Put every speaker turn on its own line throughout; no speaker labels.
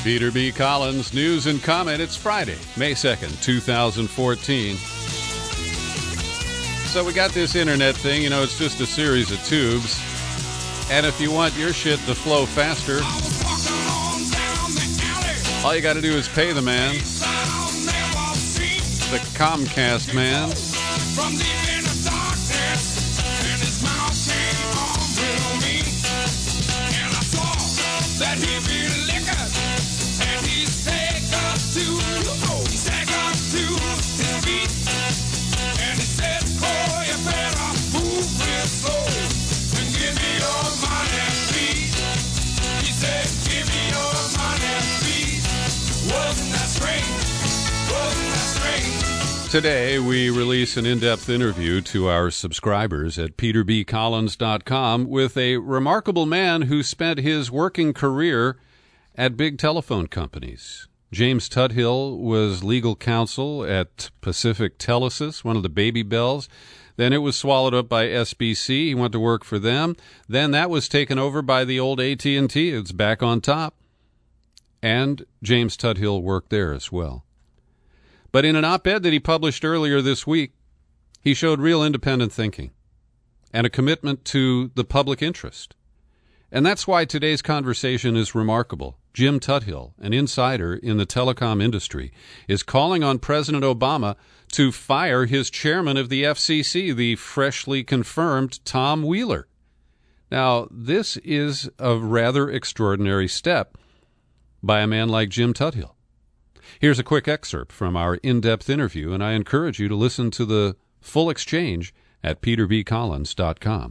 Peter B. Collins, news and comment. It's Friday, May 2nd, 2014. So we got this internet thing, it's just a series of tubes. And if you want your shit to flow faster, all you got to do is pay the man, the Comcast man. Today, we release an in-depth interview to our subscribers at peterbcollins.com with a remarkable man who spent his working career at big telephone companies. James Tuthill was legal counsel at Pacific Telesis, one of the baby bells. Then it was swallowed up by SBC. He went to work for them. Then that was taken over by the old AT&T. It's back on top. And James Tuthill worked there as well. But in an op-ed that he published earlier this week, he showed real independent thinking and a commitment to the public interest. And that's why today's conversation is remarkable. Jim Tuthill, an insider in the telecom industry, is calling on President Obama to fire his chairman of the FCC, the freshly confirmed Tom Wheeler. Now, this is a rather extraordinary step by a man like Jim Tuthill. Here's a quick excerpt from our in-depth interview, and I encourage you to listen to the full exchange at peterbcollins.com.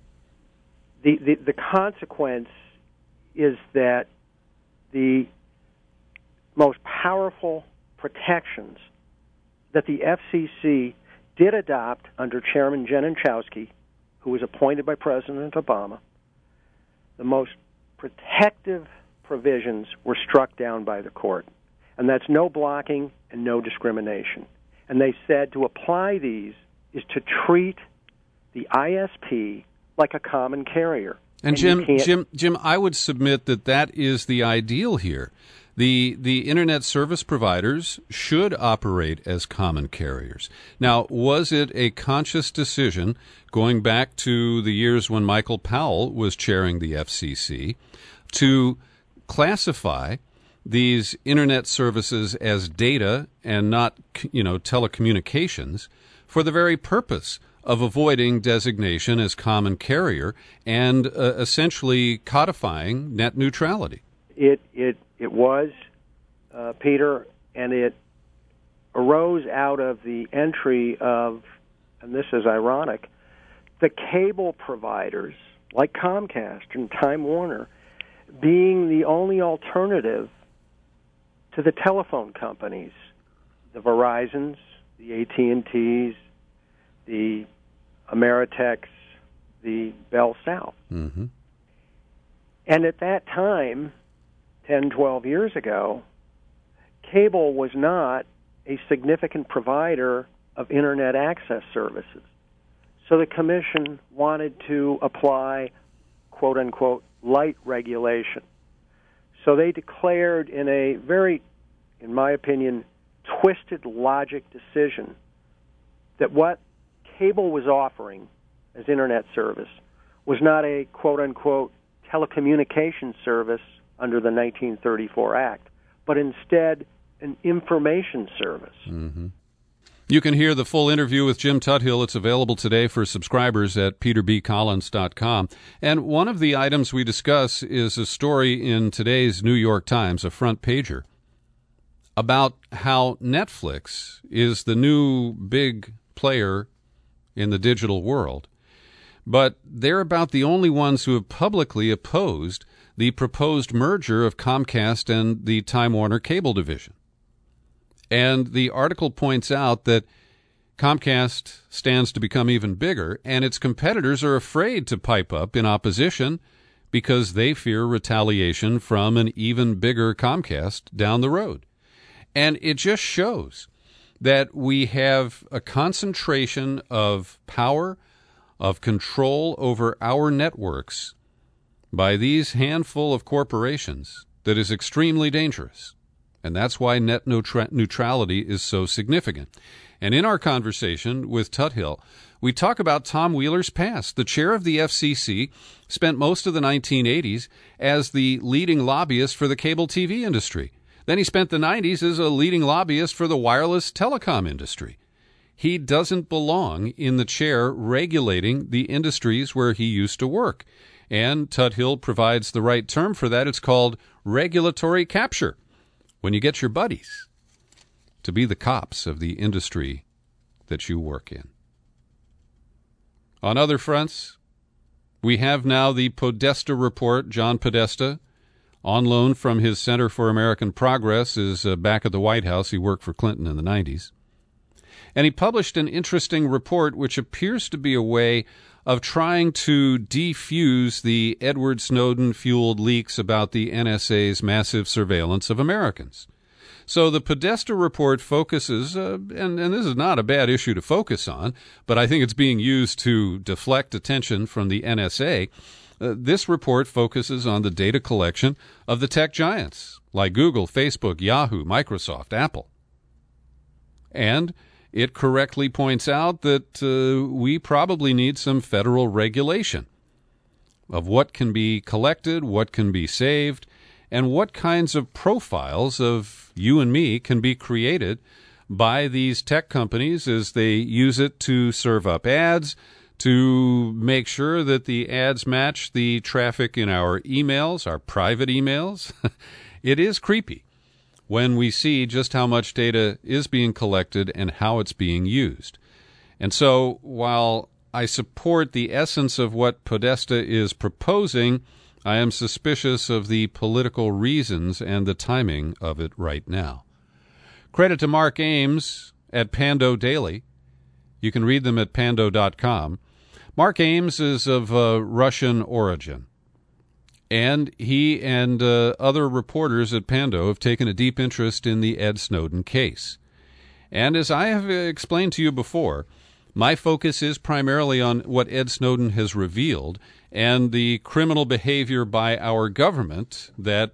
The consequence is that the most powerful protections that the FCC did adopt under Chairman Genachowski, who was appointed by President Obama, the most protective provisions were struck down by the court. And that's no blocking and no discrimination. And they said to apply these is to treat the ISP like a common carrier.
And Jim, I would submit that is the ideal here. The internet service providers should operate as common carriers. Now, was it a conscious decision going back to the years when Michael Powell was chairing the FCC to classify these internet services as data and not, telecommunications for the very purpose of avoiding designation as common carrier and essentially codifying net neutrality?
It was, Peter, and it arose out of the entry of, and this is ironic, the cable providers like Comcast and Time Warner being the only alternative to the telephone companies, the Verizons, the AT&Ts, the Ameritex, the Bell South.
Mm-hmm.
And at that time, 10, 12 years ago, cable was not a significant provider of Internet access services. So the Commission wanted to apply, quote-unquote, light regulation. So they declared in a very, in my opinion, twisted logic decision that what cable was offering as Internet service was not a, quote-unquote, telecommunications service under the 1934 Act, but instead an information service.
Mm-hmm. You can hear the full interview with Jim Tuthill. It's available today for subscribers at peterbcollins.com. And one of the items we discuss is a story in today's New York Times, a front pager, about how Netflix is the new big player in the digital world. But they're about the only ones who have publicly opposed the proposed merger of Comcast and the Time Warner cable division. And the article points out that Comcast stands to become even bigger, and its competitors are afraid to pipe up in opposition because they fear retaliation from an even bigger Comcast down the road. And it just shows that we have a concentration of power, of control over our networks by these handful of corporations that is extremely dangerous. And that's why net neutrality is so significant. And in our conversation with Tuthill, we talk about Tom Wheeler's past. The chair of the FCC spent most of the 1980s as the leading lobbyist for the cable TV industry. Then he spent the 90s as a leading lobbyist for the wireless telecom industry. He doesn't belong in the chair regulating the industries where he used to work. And Tuthill provides the right term for that. It's called regulatory capture. When you get your buddies to be the cops of the industry that you work in. On other fronts, we have now the Podesta report. John Podesta, on loan from his Center for American Progress, is back at the White House. He worked for Clinton in the 90s. And he published an interesting report which appears to be a way of trying to defuse the Edward Snowden-fueled leaks about the NSA's massive surveillance of Americans. So the Podesta report focuses, and this is not a bad issue to focus on, but I think it's being used to deflect attention from the NSA. This report focuses on the data collection of the tech giants like Google, Facebook, Yahoo, Microsoft, Apple. And it correctly points out that we probably need some federal regulation of what can be collected, what can be saved, and what kinds of profiles of you and me can be created by these tech companies as they use it to serve up ads, to make sure that the ads match the traffic in our emails, our private emails. It is creepy when we see just how much data is being collected and how it's being used. And so while I support the essence of what Podesta is proposing, I am suspicious of the political reasons and the timing of it right now. Credit to Mark Ames at Pando Daily. You can read them at pando.com. Mark Ames is of Russian origin, and he and other reporters at Pando have taken a deep interest in the Ed Snowden case. And as I have explained to you before, my focus is primarily on what Ed Snowden has revealed and the criminal behavior by our government that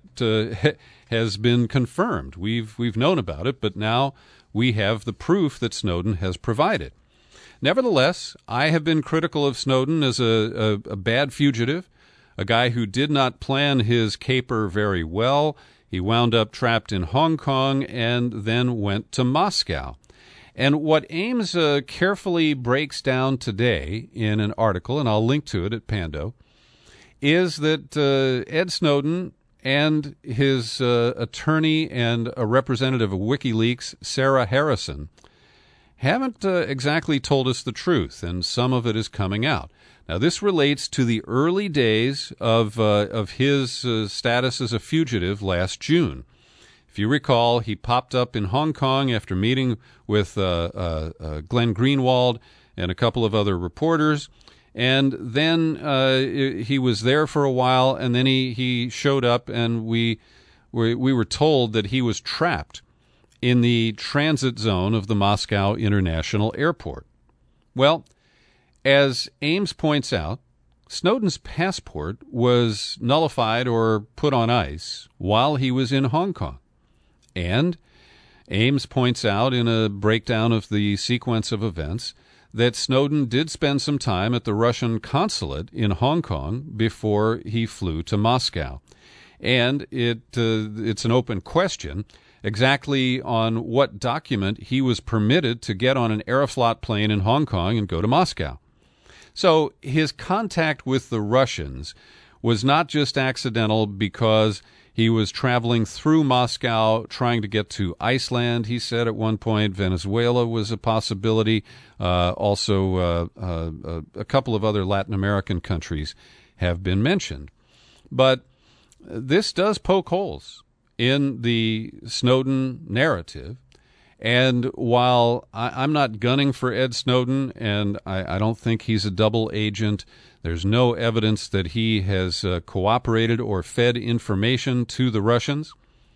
has been confirmed. We've known about it, but now we have the proof that Snowden has provided. Nevertheless, I have been critical of Snowden as a bad fugitive, a guy who did not plan his caper very well. He wound up trapped in Hong Kong and then went to Moscow. And what Ames carefully breaks down today in an article, and I'll link to it at Pando, is that Ed Snowden and his attorney and a representative of WikiLeaks, Sarah Harrison, haven't exactly told us the truth, and some of it is coming out. Now, this relates to the early days of his status as a fugitive last June. If you recall, he popped up in Hong Kong after meeting with Glenn Greenwald and a couple of other reporters, and then he was there for a while, and then he showed up, and we were told that he was trapped in the transit zone of the Moscow International Airport. Well, as Ames points out, Snowden's passport was nullified or put on ice while he was in Hong Kong. And Ames points out in a breakdown of the sequence of events that Snowden did spend some time at the Russian consulate in Hong Kong before he flew to Moscow. And it's an open question exactly on what document he was permitted to get on an Aeroflot plane in Hong Kong and go to Moscow. So his contact with the Russians was not just accidental because he was traveling through Moscow trying to get to Iceland. He said at one point Venezuela was a possibility. Also, a couple of other Latin American countries have been mentioned. But this does poke holes in the Snowden narrative. And while I'm not gunning for Ed Snowden, and I don't think he's a double agent, there's no evidence that he has cooperated or fed information to the Russians.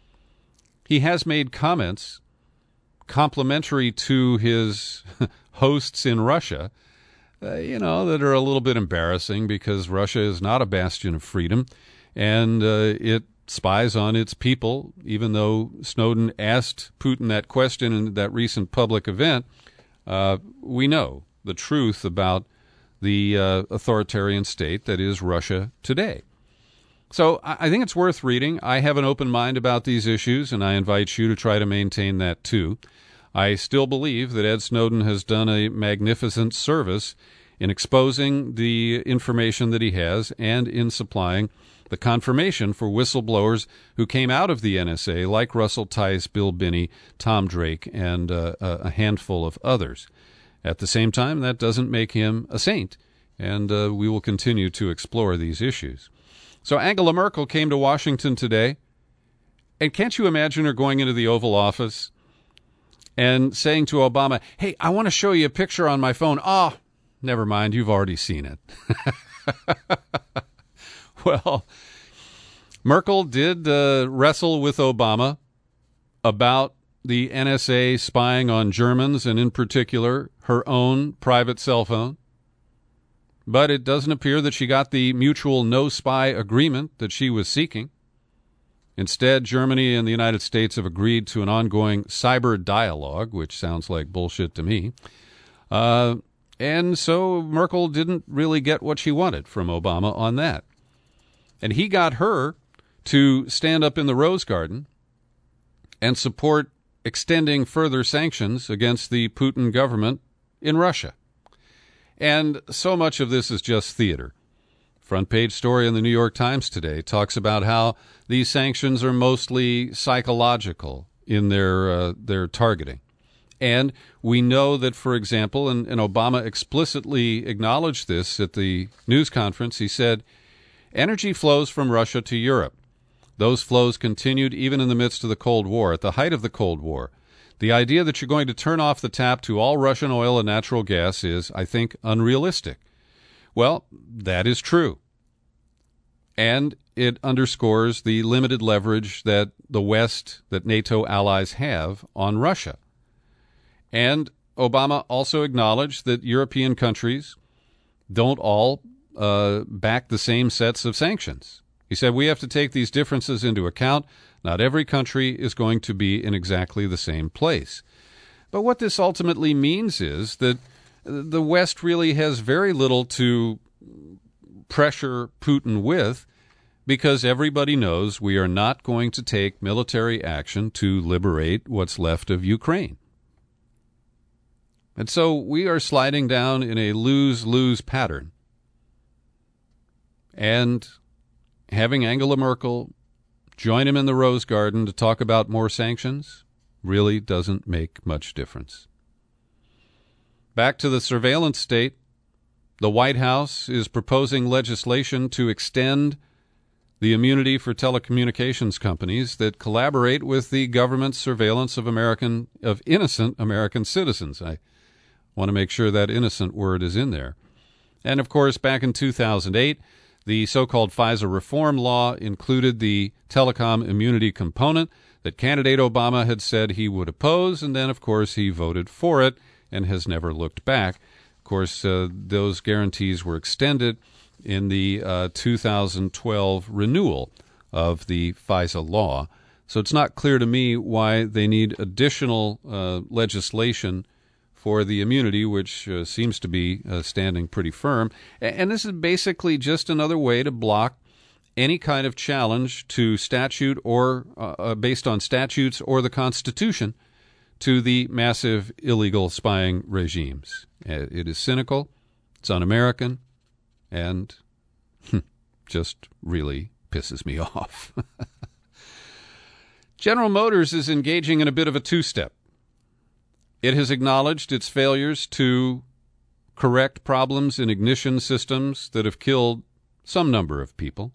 He has made comments complimentary to his hosts in Russia, that are a little bit embarrassing because Russia is not a bastion of freedom, and it spies on its people, even though Snowden asked Putin that question in that recent public event. We know the truth about the authoritarian state that is Russia today. So I think it's worth reading. I have an open mind about these issues, and I invite you to try to maintain that too. I still believe that Ed Snowden has done a magnificent service in exposing the information that he has and in supplying the confirmation for whistleblowers who came out of the NSA, like Russell Tice, Bill Binney, Tom Drake, and a handful of others. At the same time, that doesn't make him a saint, and we will continue to explore these issues. So Angela Merkel came to Washington today, and can't you imagine her going into the Oval Office and saying to Obama, "Hey, I want to show you a picture on my phone." "Oh, never mind, you've already seen it." Well, Merkel did wrestle with Obama about the NSA spying on Germans, and in particular, her own private cell phone. But it doesn't appear that she got the mutual no-spy agreement that she was seeking. Instead, Germany and the United States have agreed to an ongoing cyber dialogue, which sounds like bullshit to me. And so Merkel didn't really get what she wanted from Obama on that. And he got her to stand up in the Rose Garden and support extending further sanctions against the Putin government in Russia. And so much of this is just theater. Front page story in the New York Times today talks about how these sanctions are mostly psychological in their targeting. And we know that, for example, and Obama explicitly acknowledged this at the news conference, he said, energy flows from Russia to Europe. Those flows continued even in the midst of the Cold War, at the height of the Cold War. The idea that you're going to turn off the tap to all Russian oil and natural gas is, I think, unrealistic. Well, that is true. And it underscores the limited leverage that the West, that NATO allies have on Russia. And Obama also acknowledged that European countries don't all back the same sets of sanctions. He said, we have to take these differences into account. Not every country is going to be in exactly the same place. But what this ultimately means is that the West really has very little to pressure Putin with, because everybody knows we are not going to take military action to liberate what's left of Ukraine. And so we are sliding down in a lose-lose pattern. And having Angela Merkel join him in the Rose Garden to talk about more sanctions really doesn't make much difference. Back to the surveillance state, the White House is proposing legislation to extend the immunity for telecommunications companies that collaborate with the government's surveillance of innocent American citizens. I want to make sure that innocent word is in there. And, of course, back in 2008, the so-called FISA reform law included the telecom immunity component that candidate Obama had said he would oppose, and then, of course, he voted for it and has never looked back. Of course, those guarantees were extended in the 2012 renewal of the FISA law. So it's not clear to me why they need additional legislation for the immunity, which seems to be standing pretty firm. And this is basically just another way to block any kind of challenge to statute or based on statutes or the Constitution to the massive illegal spying regimes. It is cynical, it's un-American, and just really pisses me off. General Motors is engaging in a bit of a two-step. It has acknowledged its failures to correct problems in ignition systems that have killed some number of people,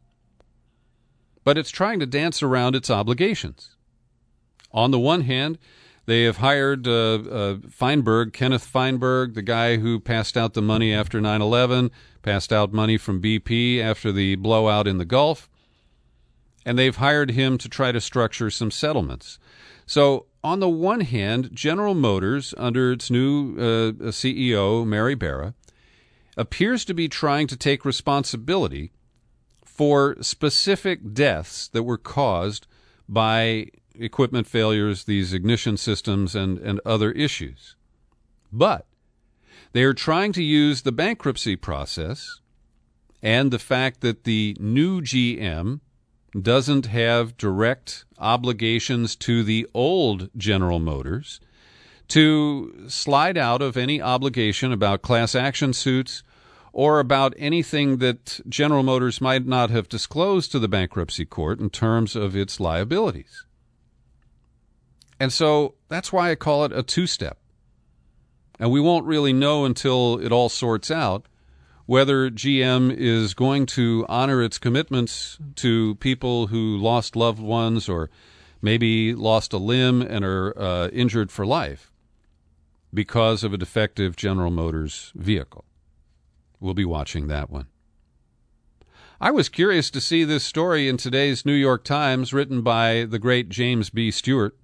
but it's trying to dance around its obligations. On the one hand, they have hired Kenneth Feinberg, the guy who passed out the money after 9/11, passed out money from BP after the blowout in the Gulf, and they've hired him to try to structure some settlements. So on the one hand, General Motors, under its new CEO, Mary Barra, appears to be trying to take responsibility for specific deaths that were caused by equipment failures, these ignition systems, and other issues. But they are trying to use the bankruptcy process and the fact that the new GM doesn't have direct obligations to the old General Motors to slide out of any obligation about class action suits or about anything that General Motors might not have disclosed to the bankruptcy court in terms of its liabilities. And so that's why I call it a two-step. And we won't really know until it all sorts out whether GM is going to honor its commitments to people who lost loved ones or maybe lost a limb and are injured for life because of a defective General Motors vehicle. We'll be watching that one. I was curious to see this story in today's New York Times written by the great James B. Stewart,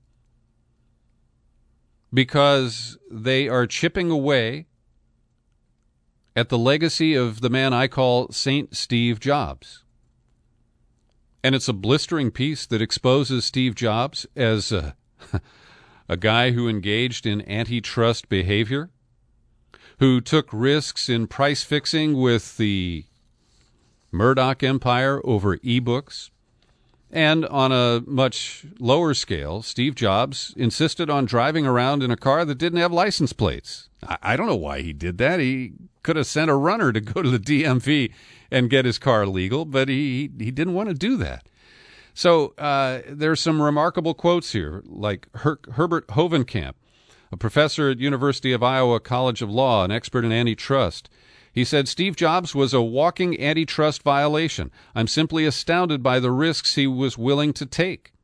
because they are chipping away at the legacy of the man I call Saint Steve Jobs. And it's a blistering piece that exposes Steve Jobs as a guy who engaged in antitrust behavior, who took risks in price fixing with the Murdoch empire over e-books. And on a much lower scale, Steve Jobs insisted on driving around in a car that didn't have license plates. I don't know why he did that. He could have sent a runner to go to the DMV and get his car legal, but he didn't want to do that. So there's some remarkable quotes here, like Herbert Hovenkamp, a professor at University of Iowa College of Law, an expert in antitrust. He said, Steve Jobs was a walking antitrust violation. I'm simply astounded by the risks he was willing to take.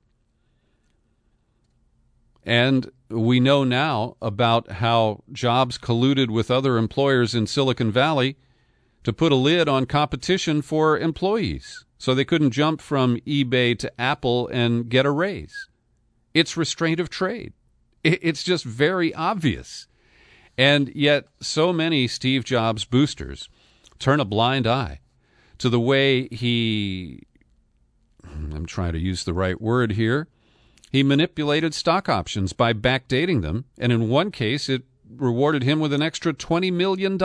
And we know now about how Jobs colluded with other employers in Silicon Valley to put a lid on competition for employees so they couldn't jump from eBay to Apple and get a raise. It's restraint of trade. It's just very obvious. And yet so many Steve Jobs boosters turn a blind eye to the way I'm trying to use the right word here, he manipulated stock options by backdating them, and in one case it rewarded him with an extra $20 million.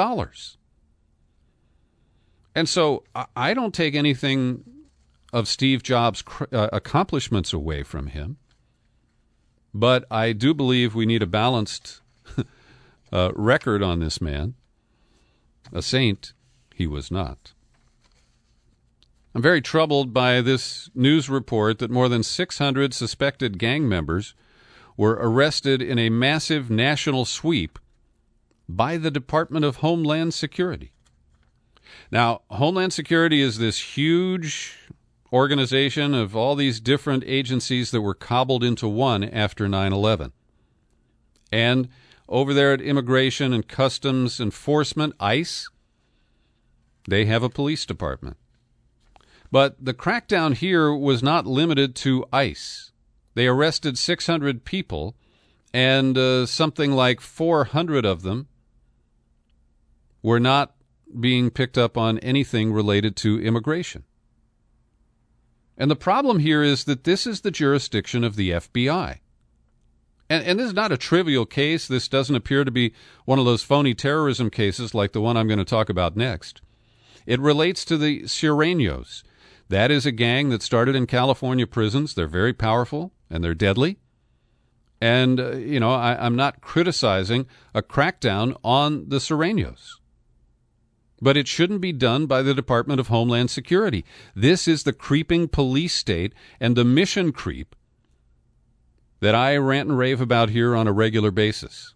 And so I don't take anything of Steve Jobs' accomplishments away from him, but I do believe we need a balanced record on this man. A saint he was not. I'm very troubled by this news report that more than 600 suspected gang members were arrested in a massive national sweep by the Department of Homeland Security. Now, Homeland Security is this huge organization of all these different agencies that were cobbled into one after 9/11. And over there at Immigration and Customs Enforcement, ICE, they have a police department. But the crackdown here was not limited to ICE. They arrested 600 people, and something like 400 of them were not being picked up on anything related to immigration. And the problem here is that this is the jurisdiction of the FBI. And this is not a trivial case. This doesn't appear to be one of those phony terrorism cases like the one I'm going to talk about next. It relates to the Sureños. That is a gang that started in California prisons. They're very powerful, and they're deadly. And, I'm not criticizing a crackdown on the Sureños. But it shouldn't be done by the Department of Homeland Security. This is the creeping police state and the mission creep that I rant and rave about here on a regular basis.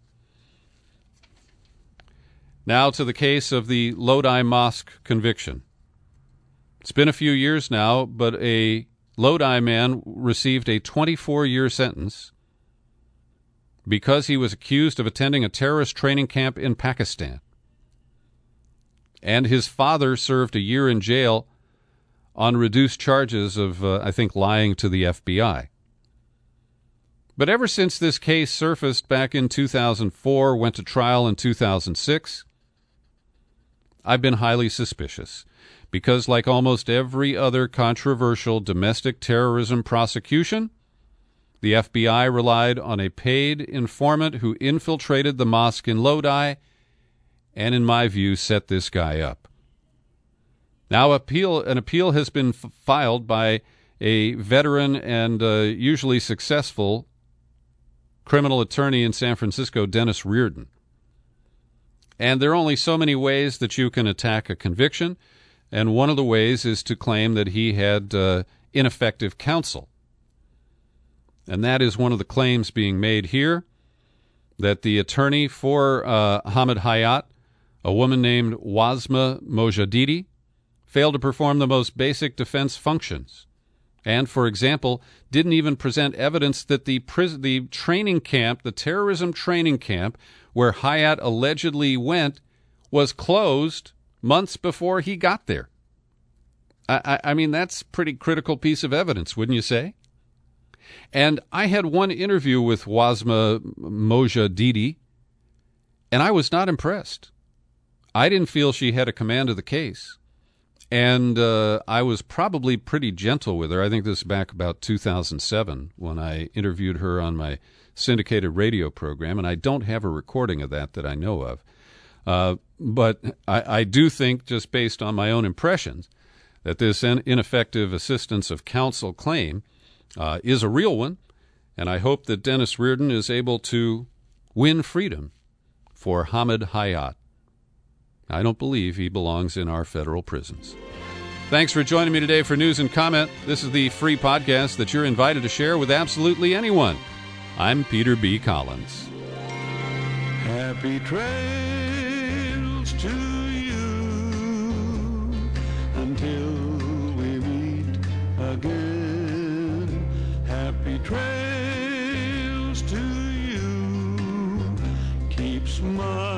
Now to the case of the Lodi Mosque conviction. It's been a few years now, but a Lodi man received a 24-year sentence because he was accused of attending a terrorist training camp in Pakistan. And his father served a year in jail on reduced charges of, lying to the FBI. But ever since this case surfaced back in 2004, went to trial in 2006, I've been highly suspicious because, like almost every other controversial domestic terrorism prosecution, the FBI relied on a paid informant who infiltrated the mosque in Lodi and, in my view, set this guy up. Now, an appeal has been filed by a veteran and usually successful criminal attorney in San Francisco, Dennis Reardon. And there are only so many ways that you can attack a conviction, and one of the ways is to claim that he had ineffective counsel. And that is one of the claims being made here, that the attorney for Hamid Hayat, a woman named Wasma Mojadidi, failed to perform the most basic defense functions. And, for example, didn't even present evidence that the training camp, the terrorism training camp, where Hayat allegedly went, was closed months before he got there. I mean, that's a pretty critical piece of evidence, wouldn't you say? And I had one interview with Wasma Mojadidi, and I was not impressed. I didn't feel she had a command of the case. And I was probably pretty gentle with her. I think this is back about 2007 when I interviewed her on my syndicated radio program, and I don't have a recording of that I know of. But I do think, just based on my own impressions, that this ineffective assistance of counsel claim is a real one, and I hope that Dennis Reardon is able to win freedom for Hamid Hayat. I don't believe he belongs in our federal prisons. Thanks for joining me today for News and Comment. This is the free podcast that you're invited to share with absolutely anyone. I'm Peter B. Collins.
Happy trails to you until we meet again. Happy trails to you. Keep smiling.